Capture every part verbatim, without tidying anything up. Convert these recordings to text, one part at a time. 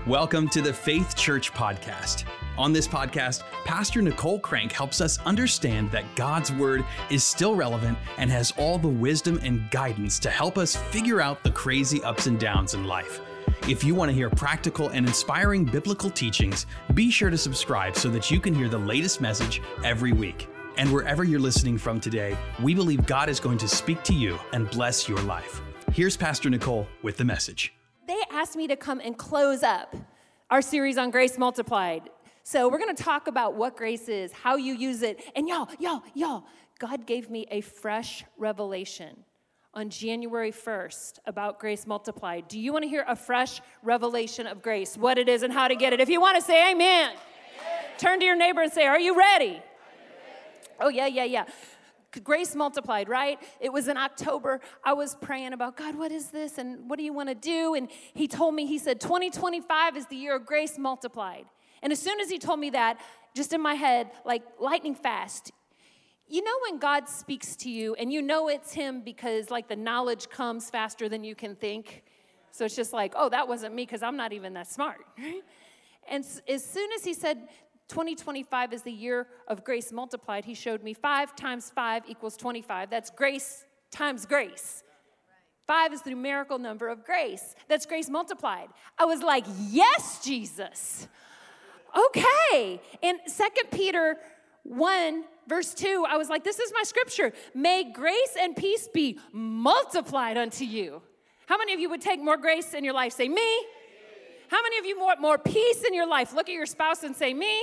Welcome to the Faith Church Podcast. On this podcast, Pastor Nicole Crank helps us understand that God's Word is still relevant and has all the wisdom and guidance to help us figure out the crazy ups and downs in life. If you want to hear practical and inspiring biblical teachings, be sure to subscribe so that you can hear the latest message every week. And wherever you're listening from today, we believe God is going to speak to you and bless your life. Here's Pastor Nicole with the message. They asked me to come and close up our series on Grace Multiplied. So we're going to talk about what grace is, how you use it. And y'all, y'all, y'all, God gave me a fresh revelation on January first about Grace Multiplied. Do you want to hear a fresh revelation of grace, what it is and how to get it? If you want to say amen, amen. Turn to your neighbor and say, are you ready? Are you ready? Oh, yeah, yeah, yeah. Grace Multiplied, right? It was in October. I was praying about, God, what is this? And what do you want to do? And he told me, he said, twenty twenty-five is the year of Grace Multiplied. And as soon as he told me that, just in my head, like lightning fast, you know when God speaks to you and you know it's him because like the knowledge comes faster than you can think. So it's just like, oh, that wasn't me because I'm not even that smart. And as soon as he said, twenty twenty-five is the year of grace multiplied, he showed me five times five equals twenty-five. That's grace times grace. Five is the numerical number of grace. That's grace multiplied. I was like, yes, Jesus. Okay. In Second Peter one, verse two, I was like, this is my scripture. May grace and peace be multiplied unto you. How many of you would take more grace in your life? Say, me. How many of you want more peace in your life? Look at your spouse and say, me.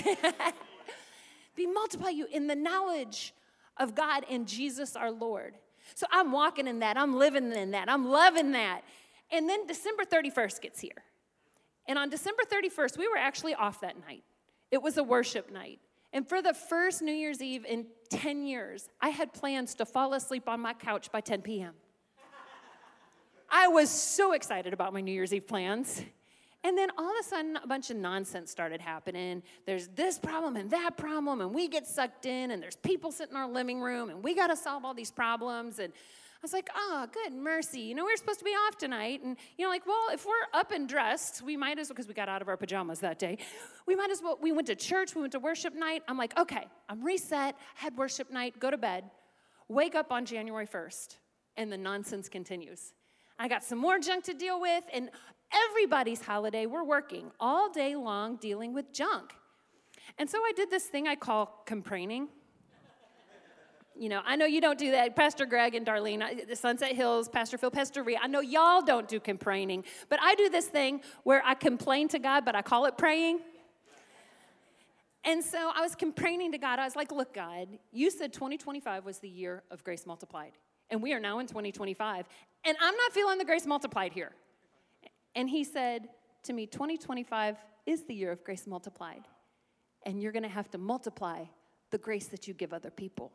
Be multiply you in the knowledge of God and Jesus our Lord. So I'm walking in that. I'm living in that. I'm loving that. And then December thirty-first gets here. And on December thirty-first, we were actually off that night. It was a worship night. And for the first New Year's Eve in ten years, I had plans to fall asleep on my couch by ten p.m. I was so excited about my New Year's Eve plans. And then all of a sudden, a bunch of nonsense started happening. There's this problem and that problem, and we get sucked in, and there's people sitting in our living room, and we got to solve all these problems. And I was like, oh, good mercy. You know, we were supposed to be off tonight. And, you know, like, well, if we're up and dressed, we might as well, because we got out of our pajamas that day, we might as well, we went to church, we went to worship night. I'm like, okay, I'm reset, had worship night, go to bed, wake up on January first, and the nonsense continues. I got some more junk to deal with, and everybody's holiday, we're working all day long dealing with junk. And so I did this thing I call complaining. You know, I know you don't do that. Pastor Greg and Darlene, the Sunset Hills, Pastor Phil, Pastor Rhea, I know y'all don't do complaining, but I do this thing where I complain to God, but I call it praying. And so I was complaining to God. I was like, look, God, you said twenty twenty-five was the year of grace multiplied. And we are now in twenty twenty-five. And I'm not feeling the grace multiplied here. And he said to me, twenty twenty-five is the year of grace multiplied. And you're going to have to multiply the grace that you give other people.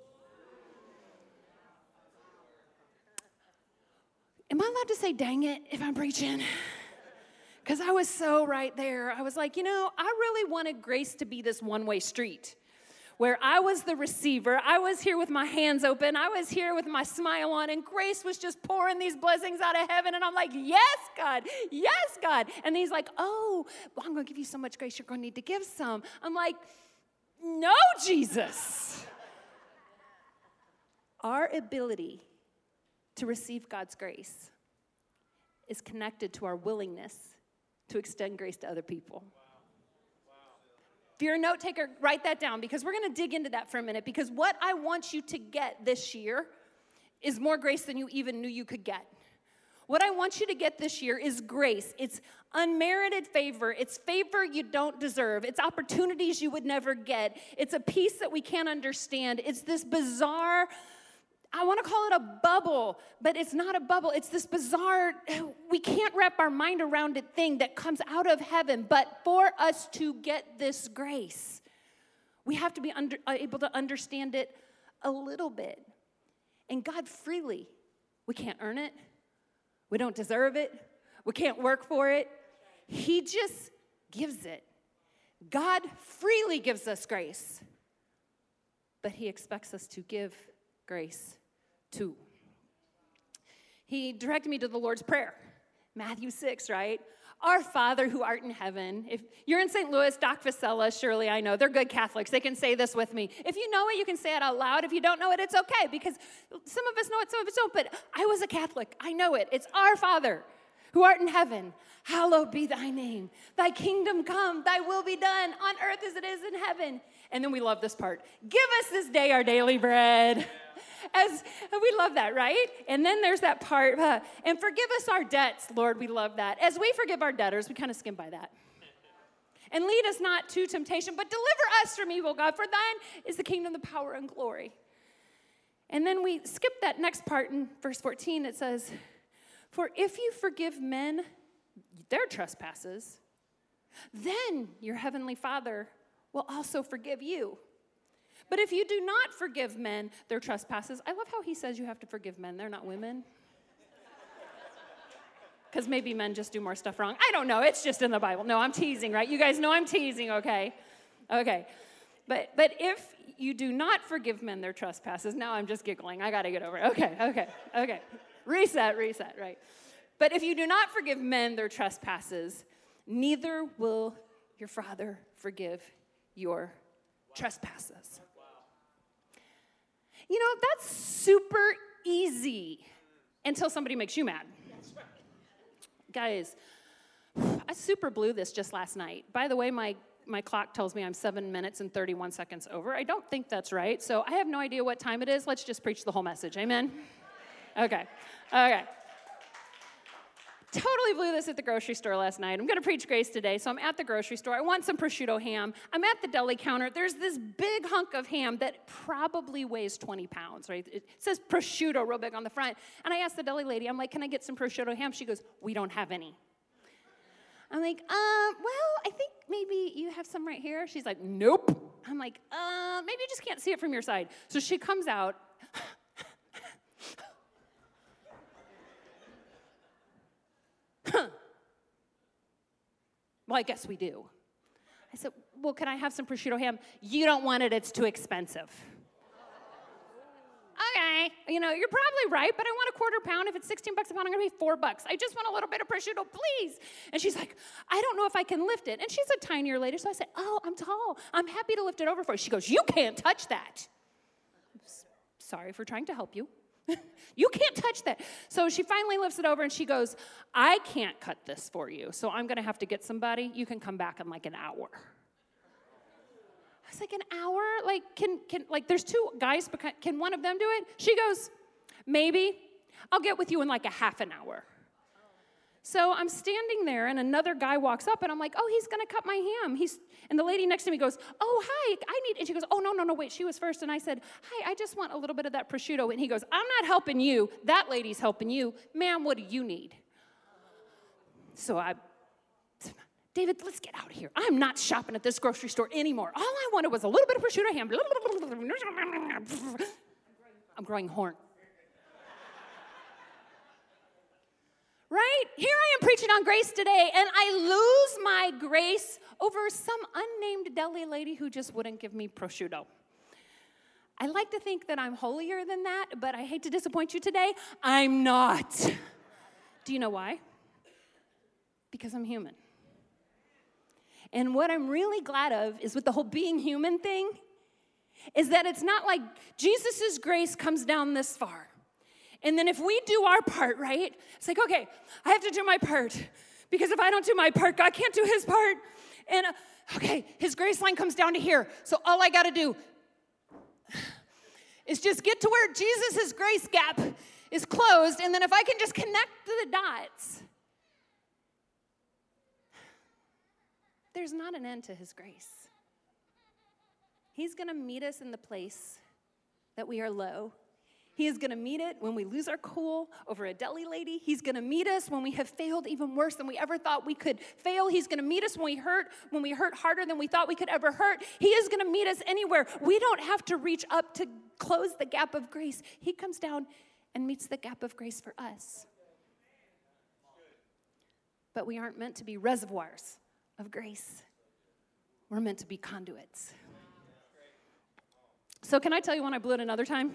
Am I allowed to say dang it if I'm preaching? Because I was so right there. I was like, you know, I really wanted grace to be this one-way street, where I was the receiver. I was here with my hands open. I was here with my smile on, and grace was just pouring these blessings out of heaven. And I'm like, yes, God, yes, God. And he's like, oh, well, I'm going to give you so much grace, you're going to need to give some. I'm like, no, Jesus. Our ability to receive God's grace is connected to our willingness to extend grace to other people. If you're a note taker, write that down, because we're going to dig into that for a minute, because what I want you to get this year is more grace than you even knew you could get. What I want you to get this year is grace. It's unmerited favor. It's favor you don't deserve. It's opportunities you would never get. It's a peace that we can't understand. It's this bizarre, I want to call it a bubble, but it's not a bubble. It's this bizarre, we can't wrap our mind around it thing that comes out of heaven. But for us to get this grace, we have to be under, able to understand it a little bit. And God freely, we can't earn it. We don't deserve it. We can't work for it. He just gives it. God freely gives us grace, but he expects us to give grace too. He directed me to the Lord's Prayer, Matthew six, right? Our Father who art in heaven. If you're in Saint Louis, Doc Vasella, surely I know. They're good Catholics. They can say this with me. If you know it, you can say it out loud. If you don't know it, it's okay, because some of us know it, some of us don't. But I was a Catholic. I know it. It's our Father who art in heaven. Hallowed be thy name. Thy kingdom come. Thy will be done on earth as it is in heaven. And then we love this part. Give us this day our daily bread. As we love that, right? And then there's that part, uh, and forgive us our debts, Lord, we love that. As we forgive our debtors, we kind of skim by that. And lead us not to temptation, but deliver us from evil, God, for thine is the kingdom, the power, and glory. And then we skip that next part in verse fourteen. It says, for if you forgive men their trespasses, then your heavenly Father will also forgive you. But if you do not forgive men their trespasses, I love how he says you have to forgive men. They're not women. Because maybe men just do more stuff wrong. I don't know. It's just in the Bible. No, I'm teasing, right? You guys know I'm teasing, okay? Okay. But but if you do not forgive men their trespasses, now I'm just giggling. I got to get over it. Okay, okay, okay. Reset, reset, right? But if you do not forgive men their trespasses, neither will your Father forgive your trespasses. You know, that's super easy until somebody makes you mad. Guys, I super blew this just last night. By the way, my, my clock tells me I'm seven minutes and thirty-one seconds over. I don't think that's right, so I have no idea what time it is. Let's just preach the whole message. Amen? Okay. Okay. Totally blew this at the grocery store last night. I'm going to preach grace today, so I'm at the grocery store. I want some prosciutto ham. I'm at the deli counter. There's this big hunk of ham that probably weighs twenty pounds, right? It says prosciutto real big on the front. And I asked the deli lady, I'm like, can I get some prosciutto ham? She goes, we don't have any. I'm like, um, well, I think maybe you have some right here. She's like, nope. I'm like, uh, maybe you just can't see it from your side. So she comes out. Well, I guess we do. I said, well, can I have some prosciutto ham? You don't want it, it's too expensive. Okay, you know, you're probably right, but I want a quarter pound. If it's sixteen bucks a pound, I'm gonna pay four bucks. I just want a little bit of prosciutto, please. And she's like, I don't know if I can lift it. And she's a tinier lady, so I said, oh, I'm tall. I'm happy to lift it over for you. She goes, you can't touch that. Sorry for trying to help you. You can't touch that. So she finally lifts it over and she goes, I can't cut this for you, so I'm going to have to get somebody. You can come back in like an hour. I was like, an hour? Like, can, can, like, there's two guys, can one of them do it? She goes, maybe. I'll get with you in like a half an hour. So I'm standing there, and another guy walks up, and I'm like, oh, he's going to cut my ham. He's, and the lady next to me goes, oh, hi, I need, and she goes, oh, no, no, no, wait, she was first. And I said, hi, I just want a little bit of that prosciutto. And he goes, I'm not helping you. That lady's helping you. Ma'am, what do you need? So I, David, let's get out of here. I'm not shopping at this grocery store anymore. All I wanted was a little bit of prosciutto ham. I'm growing horn. Right? Here I am preaching on grace today, and I lose my grace over some unnamed deli lady who just wouldn't give me prosciutto. I like to think that I'm holier than that, but I hate to disappoint you today. I'm not. Do you know why? Because I'm human. And what I'm really glad of is with the whole being human thing, is that it's not like Jesus' grace comes down this far. And then if we do our part, right, it's like, okay, I have to do my part. Because if I don't do my part, God can't do his part. And, uh, okay, his grace line comes down to here. So all I got to do is just get to where Jesus' grace gap is closed. And then if I can just connect the dots, there's not an end to his grace. He's going to meet us in the place that we are low. He is going to meet it when we lose our cool over a deli lady. He's going to meet us when we have failed even worse than we ever thought we could fail. He's going to meet us when we hurt, when we hurt harder than we thought we could ever hurt. He is going to meet us anywhere. We don't have to reach up to close the gap of grace. He comes down and meets the gap of grace for us. But we aren't meant to be reservoirs of grace. We're meant to be conduits. So can I tell you when I blew it another time?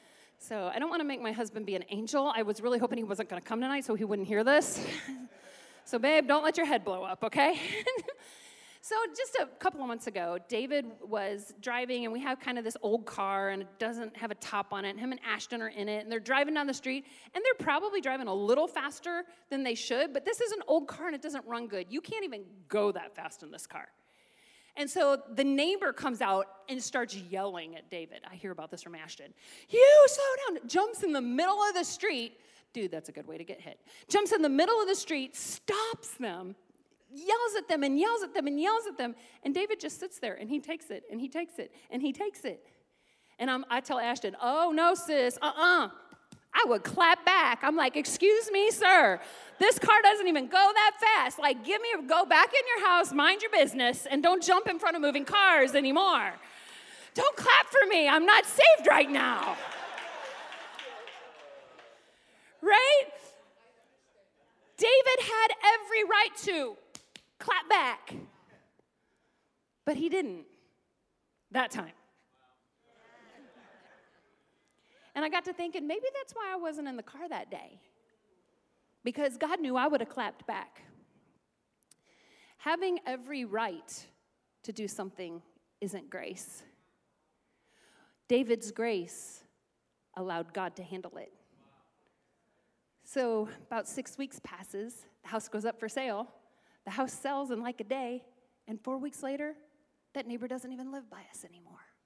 So I don't want to make my husband be an angel. I was really hoping he wasn't going to come tonight so he wouldn't hear this. So, babe, don't let your head blow up, okay? So just a couple of months ago, David was driving, and we have kind of this old car, and it doesn't have a top on it. Him and Ashton are in it, and they're driving down the street, and they're probably driving a little faster than they should, but this is an old car, and it doesn't run good. You can't even go that fast in this car. And so the neighbor comes out and starts yelling at David. I hear about this from Ashton. You slow down. Jumps in the middle of the street. Dude, that's a good way to get hit. Jumps in the middle of the street, stops them, yells at them and yells at them and yells at them. And David just sits there, and he takes it, and he takes it, and he takes it. And I'm, I tell Ashton, oh, no, sis, uh-uh. I would clap back. I'm like, excuse me, sir. This car doesn't even go that fast. Like, give me a, go back in your house, mind your business, and don't jump in front of moving cars anymore. Don't clap for me. I'm not saved right now. Right? David had every right to clap back, but he didn't that time. And I got to thinking, maybe that's why I wasn't in the car that day, because God knew I would have clapped back. Having every right to do something isn't grace. David's grace allowed God to handle it. So about six weeks passes, the house goes up for sale, the house sells in like a day, and four weeks later, that neighbor doesn't even live by us anymore.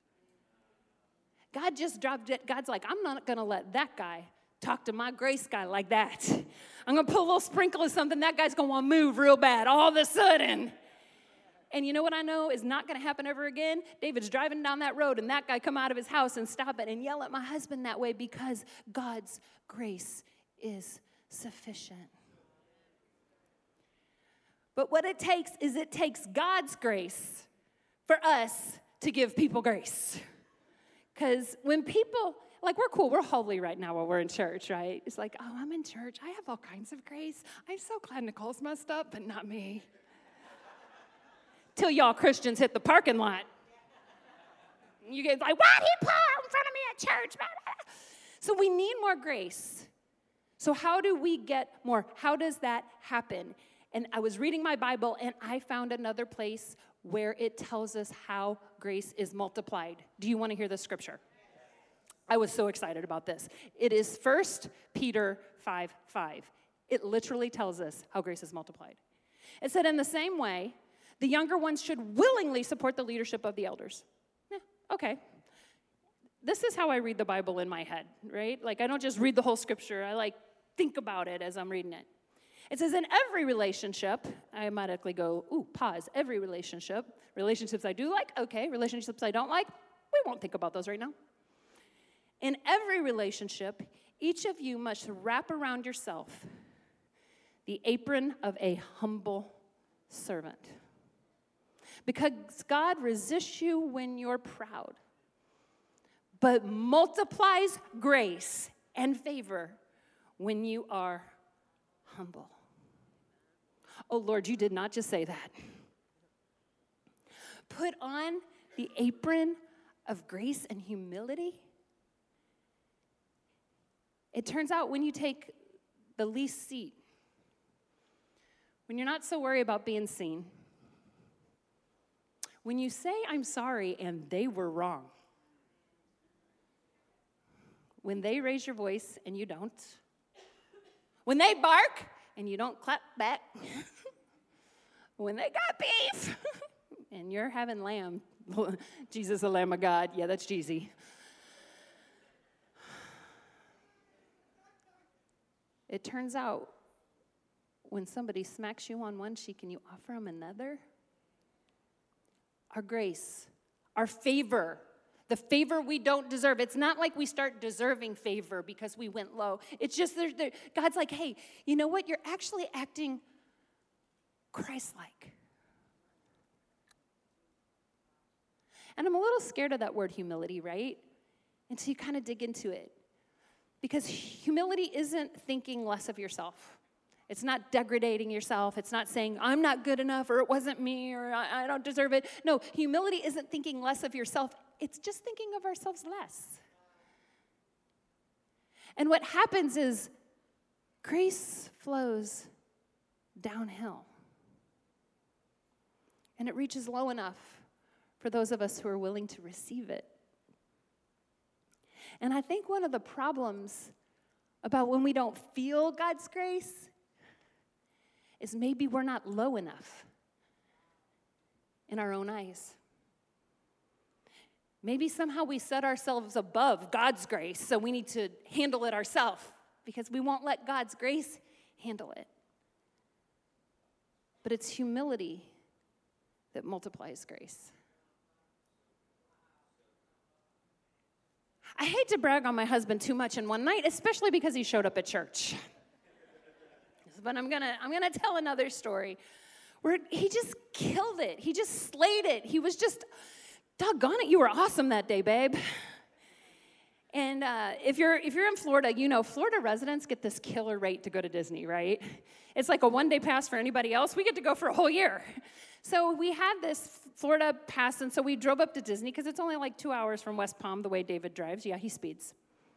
God just dropped it. God's like, I'm not going to let that guy talk to my grace guy like that. I'm going to put a little sprinkle of something. That guy's going to want to move real bad all of a sudden. And you know what I know is not going to happen ever again? David's driving down that road, and that guy come out of his house and stop it and yell at my husband that way, because God's grace is sufficient. But what it takes is it takes God's grace for us to give people grace. Because when people, like, we're cool, we're holy right now while we're in church, right? It's like, oh, I'm in church. I have all kinds of grace. I'm so glad Nicole's messed up, but not me. Till y'all Christians hit the parking lot. You get like, why'd he pull out in front of me at church? So we need more grace. So how do we get more? How does that happen? And I was reading my Bible, and I found another place where it tells us how grace is multiplied. Do you want to hear the scripture? I was so excited about this. It is First Peter five five. It literally tells us how grace is multiplied. It said, in the same way, the younger ones should willingly support the leadership of the elders. Eh, okay. This is how I read the Bible in my head, right? Like, I don't just read the whole scripture. I, like, think about it as I'm reading it. It says, in every relationship, I automatically go, ooh, pause, every relationship. Relationships I do like, okay. Relationships I don't like, we won't think about those right now. In every relationship, each of you must wrap around yourself the apron of a humble servant. Because God resists you when you're proud, but multiplies grace and favor when you are humble. Oh, Lord, you did not just say that. Put on the apron of grace and humility. It turns out when you take the least seat, when you're not so worried about being seen, when you say, I'm sorry, and they were wrong, when they raise your voice and you don't, when they bark and you don't clap back, when they got beef and you're having lamb, Jesus, the Lamb of God, yeah, that's Jeezy. It turns out when somebody smacks you on one cheek and you offer them another, our grace, our favor, the favor we don't deserve. It's not like we start deserving favor because we went low. It's just there, there, God's like, hey, you know what? You're actually acting Christ-like. And I'm a little scared of that word humility, right? Until you kind of dig into it. Because humility isn't thinking less of yourself. It's not degrading yourself. It's not saying, I'm not good enough, or it wasn't me, or I, I don't deserve it. No, humility isn't thinking less of yourself. It's just thinking of ourselves less. And what happens is grace flows downhill. And it reaches low enough for those of us who are willing to receive it. And I think one of the problems about when we don't feel God's grace is maybe we're not low enough in our own eyes. Maybe somehow we set ourselves above God's grace, so we need to handle it ourselves because we won't let God's grace handle it. But it's humility that multiplies grace. I hate to brag on my husband too much in one night, especially because he showed up at church. But I'm gonna, I'm gonna tell another story where he just killed it. He just slayed it. He was just, doggone it, you were awesome that day, babe. And uh, if you're if you're in Florida, you know Florida residents get this killer rate to go to Disney, right? It's like a one-day pass for anybody else. We get to go for a whole year. So we had this Florida pass, and so we drove up to Disney because it's only like two hours from West Palm the way David drives. Yeah, he speeds.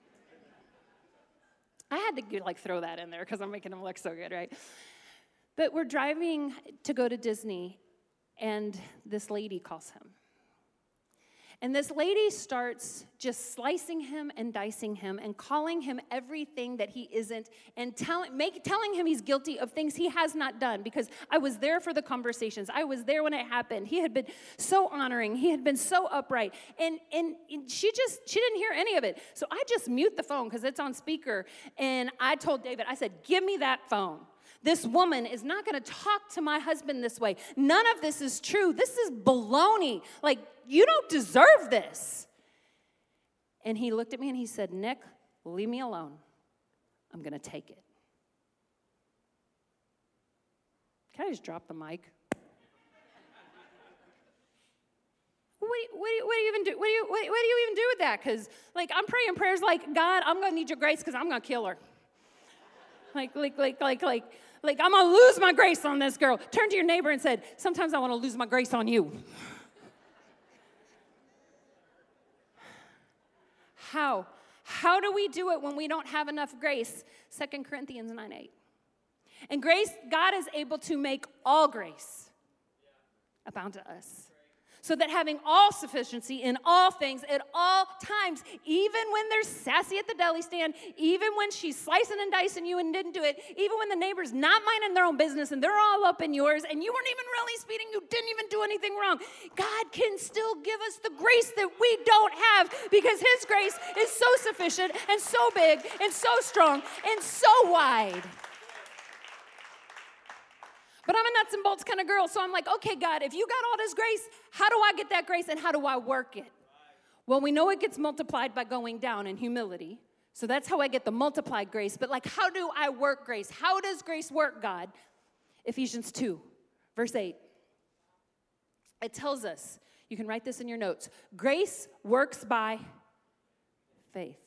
I had to like throw that in there because I'm making him look so good, right? But we're driving to go to Disney, and this lady calls him. And this lady starts just slicing him and dicing him and calling him everything that he isn't and tell, make, telling him he's guilty of things he has not done, because I was there for the conversations. I was there when it happened. He had been so honoring. He had been so upright. And, and she just, she didn't hear any of it. So I just mute the phone because it's on speaker. And I told David, I said, give me that phone. This woman is not going to talk to my husband this way. None of this is true. This is baloney. Like, you don't deserve this. And he looked at me and he said, Nick, leave me alone. I'm going to take it. Can I just drop the mic? What do, you, what, do you, what do you even do? What do you, what, what do you even do with that? Because, like, I'm praying prayers like, God, I'm going to need your grace because I'm going to kill her. Like, like, like, like, like, like, I'm going to lose my grace on this girl. Turn to your neighbor and said, sometimes I want to lose my grace on you. How? How do we do it when we don't have enough grace? Second Corinthians nine eight. And grace, God is able to make all grace abound to us, so that having all sufficiency in all things at all times, even when they're sassy at the deli stand, even when she's slicing and dicing you and didn't do it, even when the neighbor's not minding their own business and they're all up in yours and you weren't even really speeding, you didn't even do anything wrong, God can still give us the grace that we don't have, because his grace is so sufficient and so big and so strong and so wide. But I'm a nuts and bolts kind of girl, so I'm like, okay, God, if you got all this grace, how do I get that grace and how do I work it? Well, we know it gets multiplied by going down in humility. So that's how I get the multiplied grace. But like, how do I work grace? How does grace work, God? Ephesians two, verse eight. It tells us, you can write this in your notes, grace works by faith.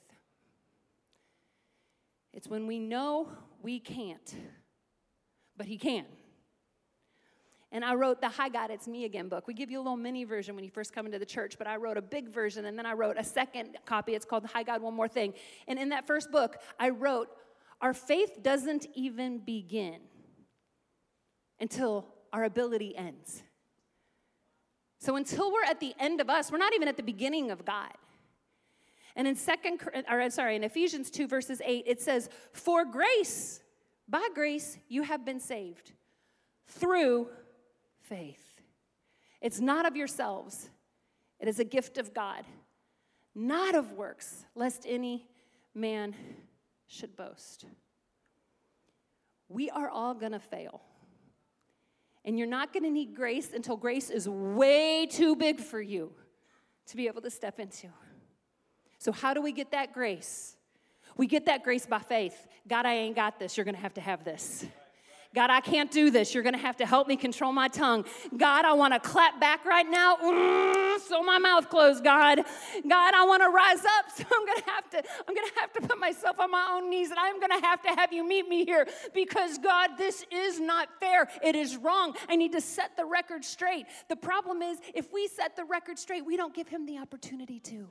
It's when we know we can't, but he can. And I wrote the Hi God, It's Me Again book. We give you a little mini version when you first come into the church, but I wrote a big version, and then I wrote a second copy. It's called Hi God, One More Thing. And in that first book, I wrote, our faith doesn't even begin until our ability ends. So until we're at the end of us, we're not even at the beginning of God. And in second, or sorry, in Ephesians two, verses eight, it says, for grace, by grace, you have been saved through faith. It's not of yourselves. It is a gift of God, not of works, lest any man should boast. We are all going to fail. And you're not going to need grace until grace is way too big for you to be able to step into. So how do we get that grace? We get that grace by faith. God, I ain't got this. You're going to have to have this. God, I can't do this. You're going to have to help me control my tongue. God, I want to clap back right now, mm, so my mouth closed, God. God, I want to rise up, so I'm going to have to I'm going to have to put myself on my own knees, and I'm going to have to have you meet me here, because God, this is not fair. It is wrong. I need to set the record straight. The problem is, if we set the record straight, we don't give him the opportunity to.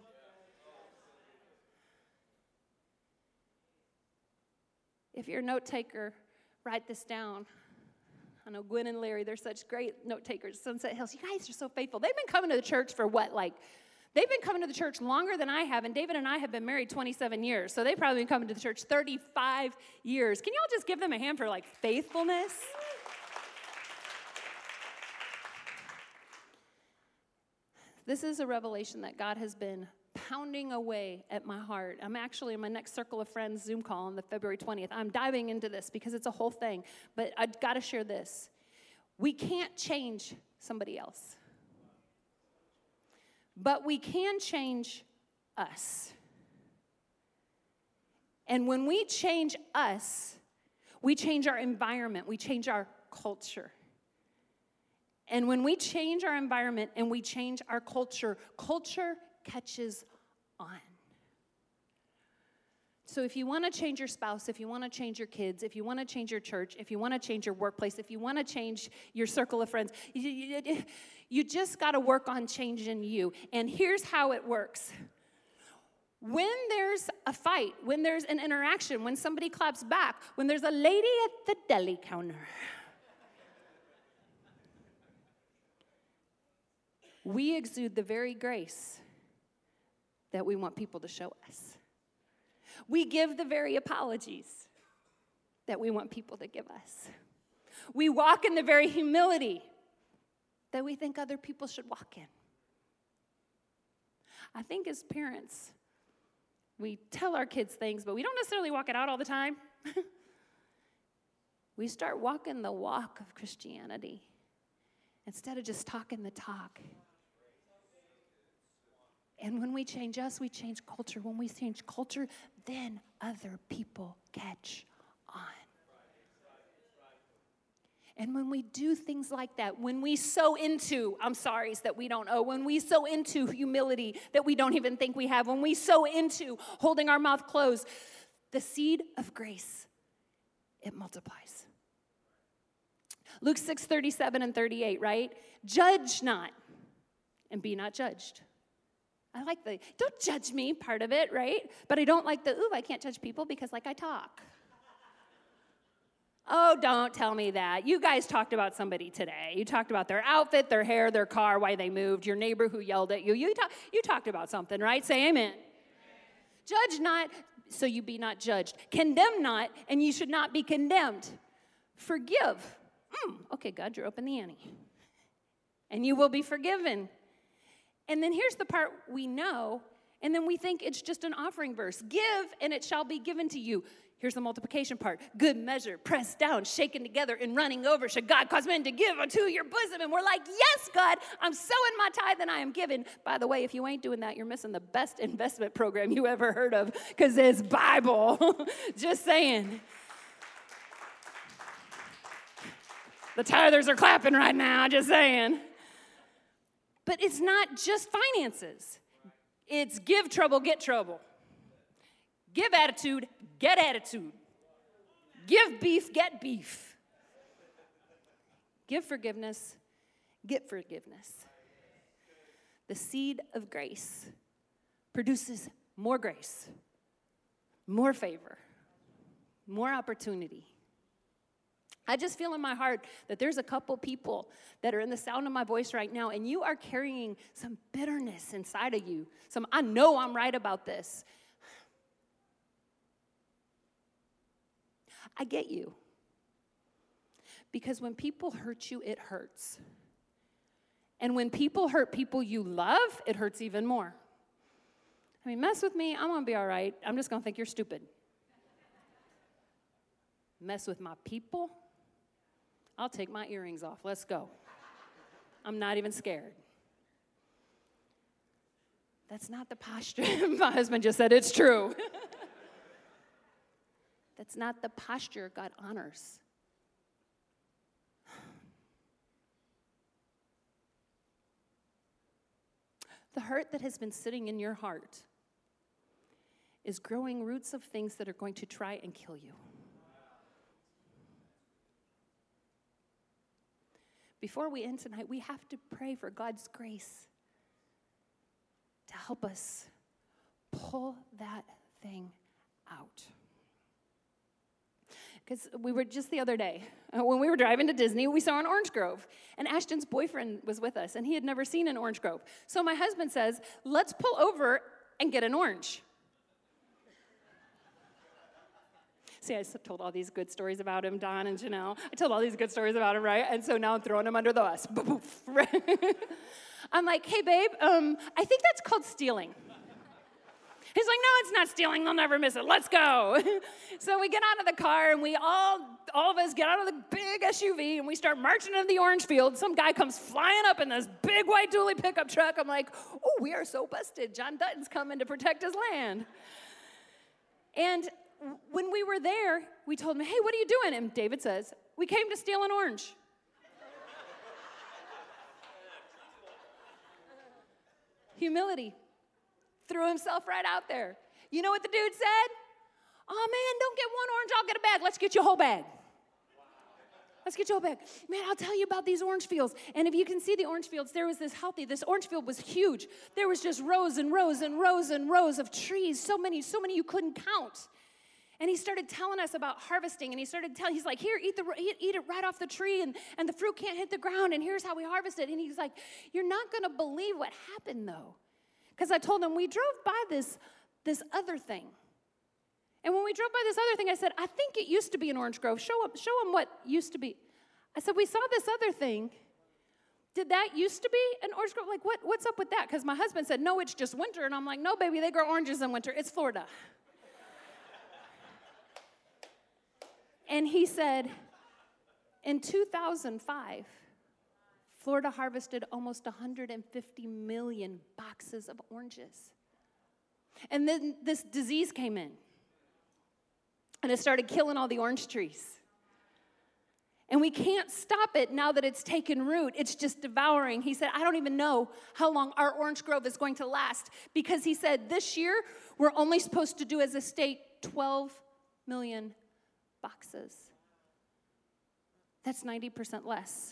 If you're a note taker, write this down. I know Gwen and Larry, they're such great note takers. Sunset Hills, you guys are so faithful. They've been coming to the church for what, like, they've been coming to the church longer than I have, and David and I have been married twenty-seven years, so they've probably been coming to the church thirty-five years. Can y'all just give them a hand for, like, faithfulness? This is a revelation that God has been pounding away at my heart. I'm actually in my next Circle of Friends Zoom call on the February twentieth. I'm diving into this because it's a whole thing, but I've got to share this. We can't change somebody else, but we can change us. And when we change us, we change our environment, we change our culture. And when we change our environment and we change our culture, culture catches on. So if you want to change your spouse, if you want to change your kids, if you want to change your church, if you want to change your workplace, if you want to change your circle of friends, you, you, you just got to work on changing you. And here's how it works. When there's a fight, when there's an interaction, when somebody claps back, when there's a lady at the deli counter, we exude the very grace that we want people to show us. We give the very apologies that we want people to give us. We walk in the very humility that we think other people should walk in. I think as parents, we tell our kids things, but we don't necessarily walk it out all the time. We start walking the walk of Christianity instead of just talking the talk. And when we change us, we change culture. When we change culture, then other people catch on. And when we do things like that, when we sow into, I'm sorry's that we don't owe, when we sow into humility that we don't even think we have, when we sow into holding our mouth closed, the seed of grace, it multiplies. Luke six, thirty-seven and thirty-eight, right? Judge not, and be not judged. I like the, don't judge me part of it, right? But I don't like the, ooh, I can't judge people because, like, I talk. Oh, don't tell me that. You guys talked about somebody today. You talked about their outfit, their hair, their car, why they moved, your neighbor who yelled at you. You, talk, you talked about something, right? Say amen. Amen. Judge not, so you be not judged. Condemn not, and you should not be condemned. Forgive. Mm, okay, God, you're up in the ante. And you will be forgiven. And then here's the part we know, and then we think it's just an offering verse. Give, and it shall be given to you. Here's the multiplication part. Good measure, pressed down, shaken together, and running over. Should God cause men to give unto your bosom? And we're like, yes, God, I'm sowing my tithe and I am giving. By the way, if you ain't doing that, you're missing the best investment program you ever heard of, because it's Bible. Just saying. The tithers are clapping right now, just saying. But it's not just finances. It's give trouble, get trouble. Give attitude, get attitude. Give beef, get beef. Give forgiveness, get forgiveness. The seed of grace produces more grace, more favor, more opportunity. I just feel in my heart that there's a couple people that are in the sound of my voice right now, and you are carrying some bitterness inside of you. Some, I know I'm right about this. I get you. Because when people hurt you, it hurts. And when people hurt people you love, it hurts even more. I mean, mess with me, I'm going to be all right. I'm just going to think you're stupid. Mess with my people, I'll take my earrings off. Let's go. I'm not even scared. That's not the posture. My husband just said it's true. That's not the posture God honors. The hurt that has been sitting in your heart is growing roots of things that are going to try and kill you. Before we end tonight, we have to pray for God's grace to help us pull that thing out. because we were just the other day, uh, when we were driving to Disney, we saw an orange grove. And Ashton's boyfriend was with us, and he had never seen an orange grove. So my husband says, let's pull over and get an orange. See, I told all these good stories about him, Don and Janelle. I told all these good stories about him, right? And so now I'm throwing him under the bus. I'm like, hey, babe, um, I think that's called stealing. He's like, no, it's not stealing. They'll never miss it. Let's go. So we get out of the car, and we all, all of us get out of the big S U V, and we start marching into the orange field. Some guy comes flying up in this big white dually pickup truck. I'm like, oh, we are so busted. John Dutton's coming to protect his land. And when we were there, we told him, hey, what are you doing? And David says, we came to steal an orange. Humility. Threw himself right out there. You know what the dude said? Oh, man, don't get one orange, I'll get a bag. Let's get you a whole bag. Let's get you a whole bag. Man, I'll tell you about these orange fields. And if you can see the orange fields, there was this healthy, this orange field was huge. There was just rows and rows and rows and rows of trees, so many, so many you couldn't count. And he started telling us about harvesting, and he started telling, he's like, here, eat, the, eat, eat it right off the tree, and, and the fruit can't hit the ground, and here's how we harvest it. And he's like, you're not going to believe what happened, though. Because I told him, we drove by this, this other thing. And when we drove by this other thing, I said, I think it used to be an orange grove. Show him, show him what used to be. I said, we saw this other thing. Did that used to be an orange grove? Like, what, what's up with that? Because my husband said, no, it's just winter. And I'm like, no, baby, they grow oranges in winter. It's Florida. And he said, in two thousand five, Florida harvested almost one hundred fifty million boxes of oranges. And then this disease came in. And it started killing all the orange trees. And we can't stop it now that it's taken root. It's just devouring. He said, I don't even know how long our orange grove is going to last. Because he said, this year, we're only supposed to do as a state twelve million boxes. That's ninety percent less.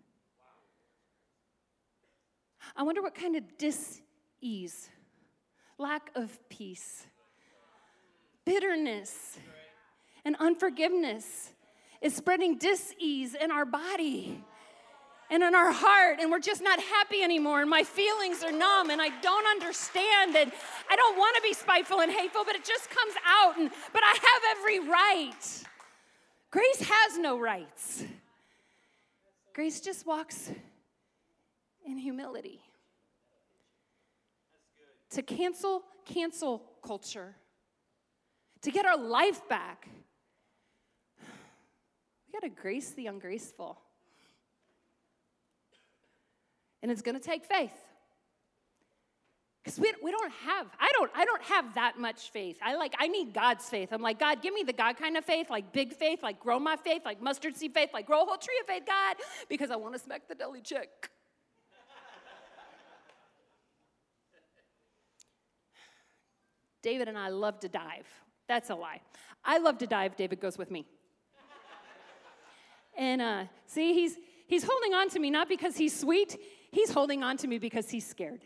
I wonder what kind of dis-ease, lack of peace, bitterness, and unforgiveness is spreading dis-ease in our body and in our heart, and we're just not happy anymore, and my feelings are numb, and I don't understand, and I don't want to be spiteful and hateful, but it just comes out, and but I have every right. Grace has no rights. Grace just walks in humility. To cancel, cancel culture. To get our life back. We got to grace the ungraceful. And it's going to take faith. Because we, we don't have, I don't, I don't have that much faith. I like, I need God's faith. I'm like, God, give me the God kind of faith, like big faith, like grow my faith, like mustard seed faith, like grow a whole tree of faith, God, because I want to smack the deli chick. David and I love to dive. That's a lie. I love to dive. David goes with me. And uh, see, he's he's holding on to me not because he's sweet. He's holding on to me because he's scared.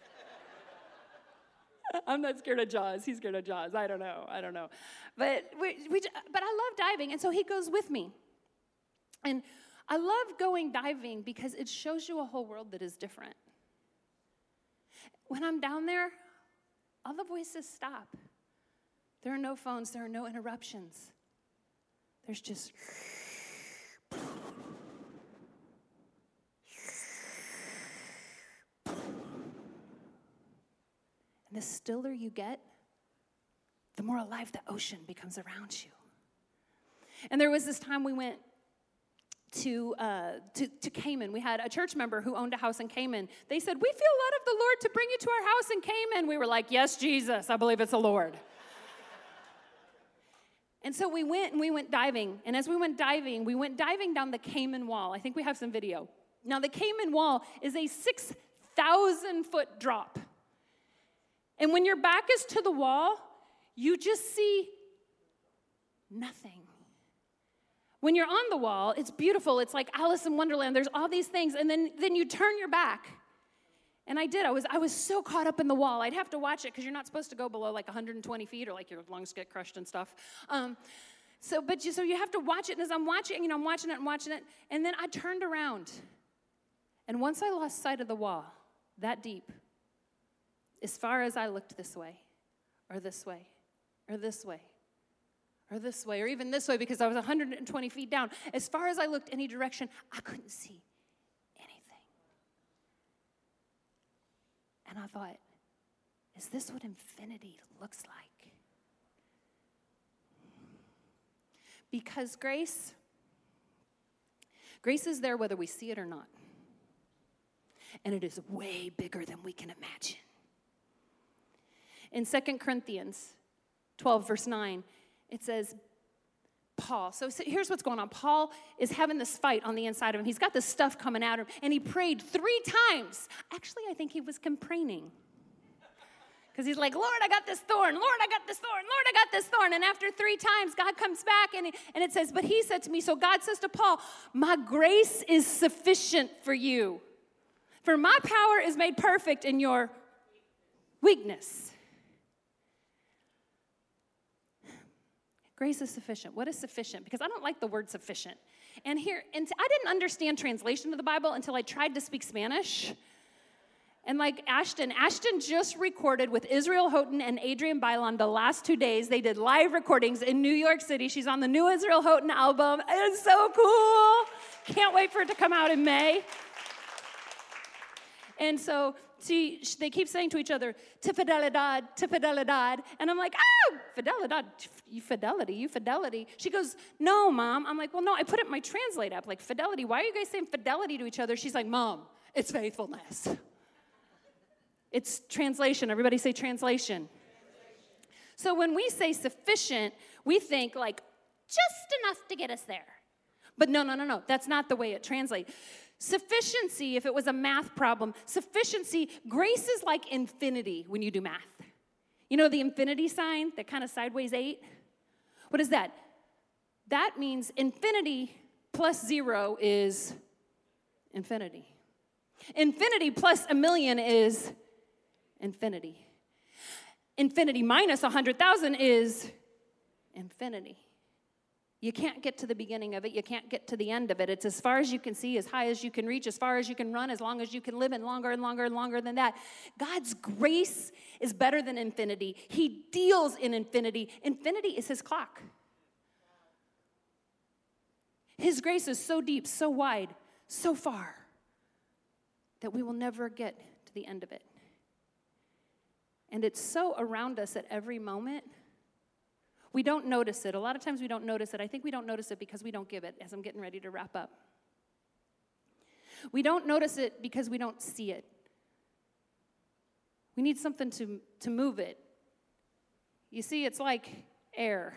I'm not scared of Jaws. He's scared of Jaws. I don't know. I don't know. But we, we, but I love diving, and so he goes with me. And I love going diving because it shows you a whole world that is different. When I'm down there, all the voices stop. There are no phones. There are no interruptions. There's just... And the stiller you get, the more alive the ocean becomes around you. And there was this time we went to, uh, to, to Cayman. We had a church member who owned a house in Cayman. They said, we feel led of the Lord to bring you to our house in Cayman. We were like, yes, Jesus, I believe it's the Lord. And so we went and we went diving. And as we went diving, we went diving down the Cayman Wall. I think we have some video. Now, the Cayman Wall is a six thousand foot drop. And when your back is to the wall, you just see nothing. When you're on the wall, it's beautiful. It's like Alice in Wonderland. There's all these things. And then, then you turn your back. And I did. I was I was so caught up in the wall. I'd have to watch it because you're not supposed to go below like one hundred twenty feet or like your lungs get crushed and stuff. Um, So, but you, so you have to watch it. And as I'm watching, you know, I'm watching it and watching it. And then I turned around. And once I lost sight of the wall, that deep, as far as I looked this way, or this way, or this way, or this way, or even this way, because I was one hundred twenty feet down, as far as I looked any direction, I couldn't see anything. And I thought, is this what infinity looks like? Because grace, grace is there whether we see it or not. And it is way bigger than we can imagine. In Second Corinthians twelve, verse nine, it says, Paul, so, so here's what's going on. Paul is having this fight on the inside of him. He's got this stuff coming out of him, and he prayed three times. Actually, I think he was complaining. Because he's like, Lord, I got this thorn. Lord, I got this thorn. Lord, I got this thorn. And after three times, God comes back, and, he, and it says, but he said to me, so God says to Paul, my grace is sufficient for you. For my power is made perfect in your weakness. Grace is sufficient. What is sufficient? Because I don't like the word sufficient. And here, and I didn't understand translation of the Bible until I tried to speak Spanish. And like Ashton, Ashton just recorded with Israel Houghton and Adrian Bailon the last two days. They did live recordings in New York City. She's on the new Israel Houghton album. It's so cool. Can't wait for it to come out in May. And so she, they keep saying to each other, to fidelidad, to fidelidad. And I'm like, ah, fidelidad, you fidelity, you fidelity. She goes, no, Mom. I'm like, well, no, I put it in my Translate app, like fidelity. Why are you guys saying fidelity to each other? She's like, Mom, it's faithfulness. It's translation. Everybody say translation. translation. So when we say sufficient, we think like just enough to get us there. But no, no, no, no. That's not the way it translates. Sufficiency, if it was a math problem, sufficiency, grace is like infinity when you do math. You know the infinity sign, that kind of sideways eight? What is that? That means infinity plus zero is infinity. Infinity plus a million is infinity. Infinity minus one hundred thousand is infinity. You can't get to the beginning of it. You can't get to the end of it. It's as far as you can see, as high as you can reach, as far as you can run, as long as you can live, and longer and longer and longer than that. God's grace is better than infinity. He deals in infinity. Infinity is his clock. His grace is so deep, so wide, so far, that we will never get to the end of it. And it's so around us at every moment. We don't notice it. A lot of times we don't notice it. I think we don't notice it because we don't give it, as I'm getting ready to wrap up. We don't notice it because we don't see it. We need something to, to move it. You see, it's like air.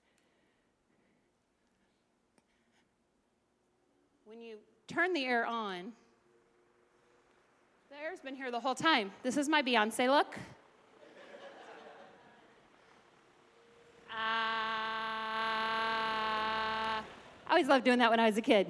When you turn the air on, the air's been here the whole time. This is my Beyonce look. Uh, I always loved doing that when I was a kid.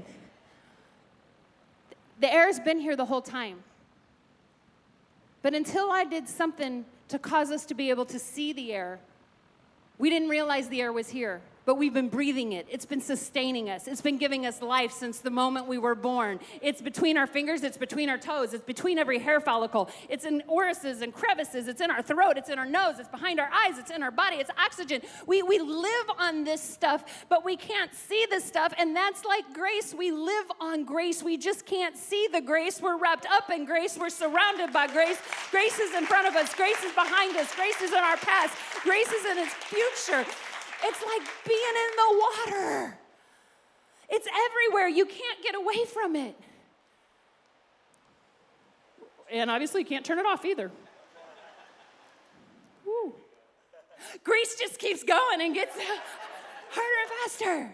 The air's been here the whole time. But until I did something to cause us to be able to see the air, we didn't realize the air was here. But we've been breathing it. It's been sustaining us. It's been giving us life since the moment we were born. It's between our fingers. It's between our toes. It's between every hair follicle. It's in orifices and crevices. It's in our throat. It's in our nose. It's behind our eyes. It's in our body. It's oxygen. We, we live on this stuff, but we can't see this stuff, and that's like grace. We live on grace. We just can't see the grace. We're wrapped up in grace. We're surrounded by grace. Grace is in front of us. Grace is behind us. Grace is in our past. Grace is in its future. It's like being in the water. It's everywhere. You can't get away from it. And obviously you can't turn it off either. Woo. Grace just keeps going and gets harder and faster.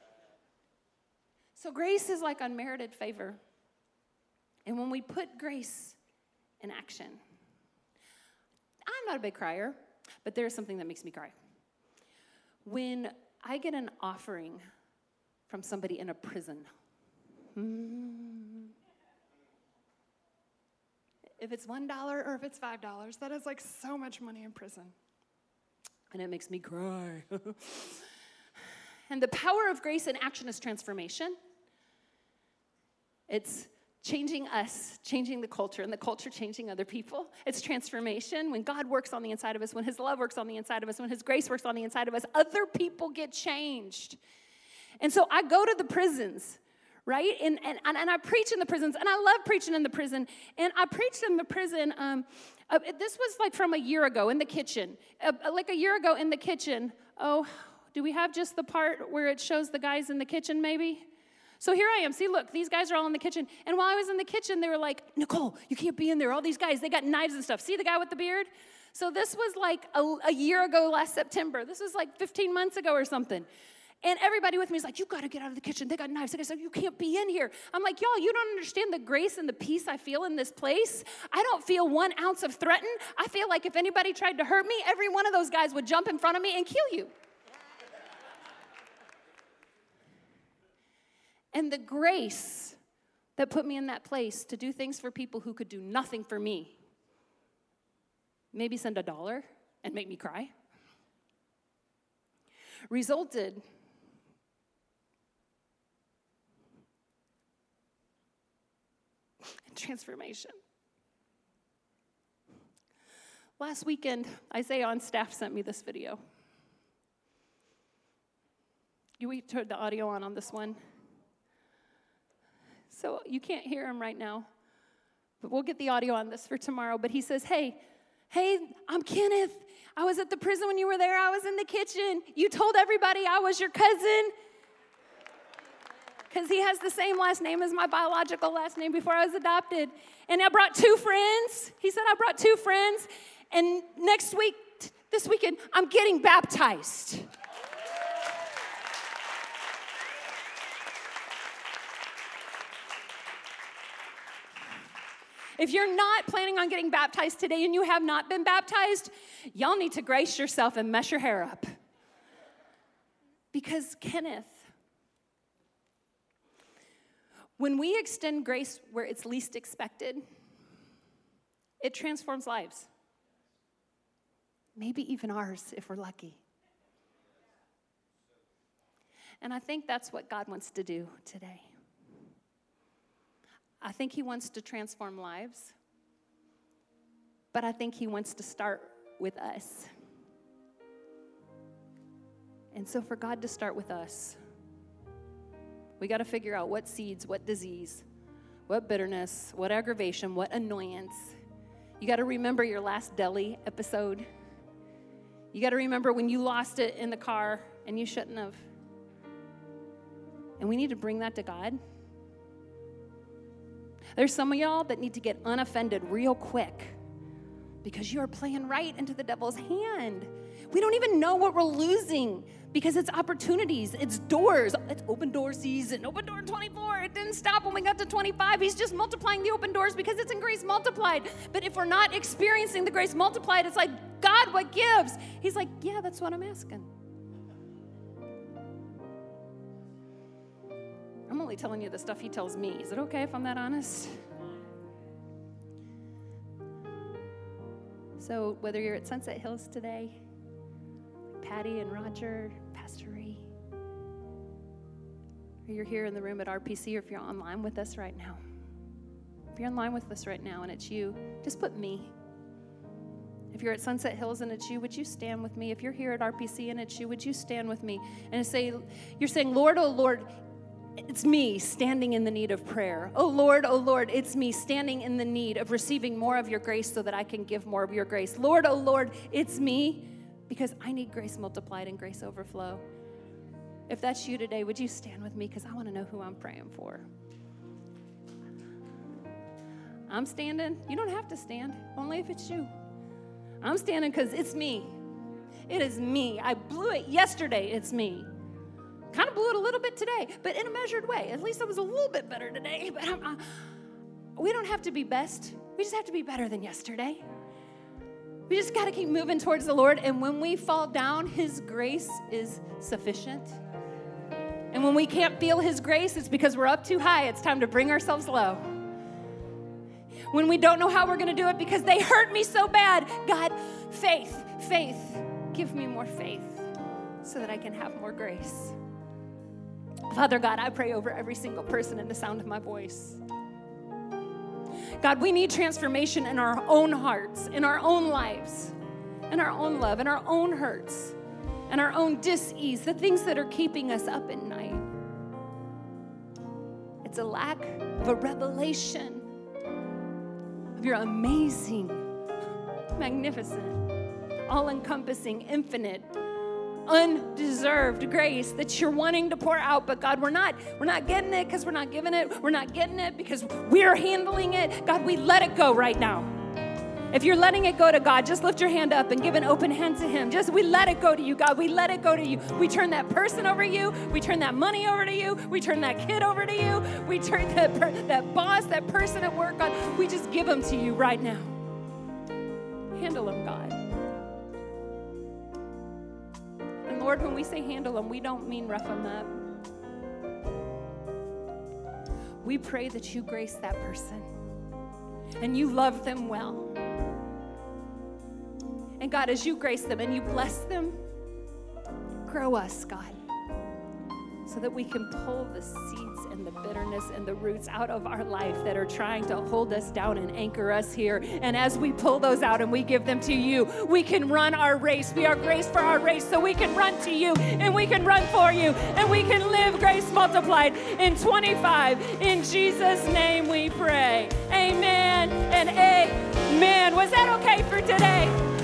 So grace is like unmerited favor. And when we put grace in action, I'm not a big crier, but there's something that makes me cry. When I get an offering from somebody in a prison, hmm, if it's one dollar or if it's five dollars, that is like so much money in prison. And it makes me cry. And the power of grace in action is transformation. It's changing us, changing the culture, and the culture changing other people. It's transformation. When God works on the inside of us, when his love works on the inside of us, when his grace works on the inside of us, other people get changed. And so I go to the prisons, right? And, and, and I preach in the prisons, and I love preaching in the prison. And I preached in the prison, um, uh, this was like from a year ago in the kitchen. Uh, like a year ago in the kitchen. Oh, do we have just the part where it shows the guys in the kitchen maybe? So here I am. See, look, these guys are all in the kitchen. And while I was in the kitchen, they were like, Nicole, you can't be in there. All these guys, they got knives and stuff. See the guy with the beard? So this was like a, a year ago last September. This was like fifteen months ago or something. And everybody with me is like, you got to get out of the kitchen. They got knives. They got, you can't be in here. I'm like, y'all, you don't understand the grace and the peace I feel in this place. I don't feel one ounce of threatened. I feel like if anybody tried to hurt me, every one of those guys would jump in front of me and kill you. And the grace that put me in that place to do things for people who could do nothing for me, maybe send a dollar and make me cry, resulted in transformation. Last weekend, Isaiah on staff sent me this video. You we turned the audio on on this one. So you can't hear him right now, but we'll get the audio on this for tomorrow. But he says, hey, hey, I'm Kenneth. I was at the prison when you were there. I was in the kitchen. You told everybody I was your cousin because he has the same last name as my biological last name before I was adopted. And I brought two friends. He said I brought two friends. And next week, this weekend, I'm getting baptized. If you're not planning on getting baptized today and you have not been baptized, y'all need to grace yourself and mess your hair up. Because Kenneth, when we extend grace where it's least expected, it transforms lives. Maybe even ours if we're lucky. And I think that's what God wants to do today. I think he wants to transform lives, but I think he wants to start with us. And so for God to start with us, we got to figure out what seeds, what disease, what bitterness, what aggravation, what annoyance. You got to remember your last deli episode. You got to remember when you lost it in the car and you shouldn't have. And we need to bring that to God. There's some of y'all that need to get unoffended real quick because you are playing right into the devil's hand. We don't even know what we're losing because it's opportunities, it's doors. It's open door season, open door twenty-four. It didn't stop when we got to twenty-five. He's just multiplying the open doors because it's in grace multiplied. But if we're not experiencing the grace multiplied, it's like, God, what gives? He's like, yeah, that's what I'm asking. I'm only telling you the stuff he tells me. Is it okay if I'm that honest? So whether you're at Sunset Hills today, Patty and Roger, Pastor Ree, or you're here in the room at R P C, or if you're online with us right now, if you're online with us right now and it's you, just put me. If you're at Sunset Hills and it's you, would you stand with me? If you're here at R P C and it's you, would you stand with me and say, you're saying, Lord, oh Lord, it's me standing in the need of prayer. Oh, Lord, oh, Lord, it's me standing in the need of receiving more of your grace so that I can give more of your grace. Lord, oh, Lord, it's me because I need grace multiplied and grace overflow. If that's you today, would you stand with me because I want to know who I'm praying for. I'm standing. You don't have to stand, only if it's you. I'm standing because it's me. It is me. I blew it yesterday. It's me. Kind of blew it a little bit today, but in a measured way. At least I was a little bit better today. But I'm, uh, we don't have to be best. We just have to be better than yesterday. We just got to keep moving towards the Lord. And when we fall down, his grace is sufficient. And when we can't feel his grace, it's because we're up too high. It's time to bring ourselves low. When we don't know how we're going to do it because they hurt me so bad, God, faith, faith, give me more faith so that I can have more grace. Father God, I pray over every single person in the sound of my voice. God, we need transformation in our own hearts, in our own lives, in our own love, in our own hurts, in our own dis-ease, the things that are keeping us up at night. It's a lack of a revelation of your amazing, magnificent, all-encompassing, infinite, undeserved grace that you're wanting to pour out. But God, we're not, we're not getting it because we're not giving it. We're not getting it because we're handling it. God, we let it go right now. If you're letting it go to God, just lift your hand up and give an open hand to him. Just, we let it go to you, God. We let it go to you. We turn that person over to you. We turn that money over to you. We turn that kid over to you. We turn that, per- that boss, that person at work, God. We just give them to you right now. Handle them, God. And Lord, when we say handle them, we don't mean rough them up. We pray that you grace that person and you love them well. And God, as you grace them and you bless them, grow us, God, so that we can pull the seeds and the bitterness and the roots out of our life that are trying to hold us down and anchor us here. And as we pull those out and we give them to you, we can run our race. We are graced for our race, so we can run to you and we can run for you and we can live grace multiplied in twenty-five. In Jesus' name we pray. Amen and amen. Was that okay for today?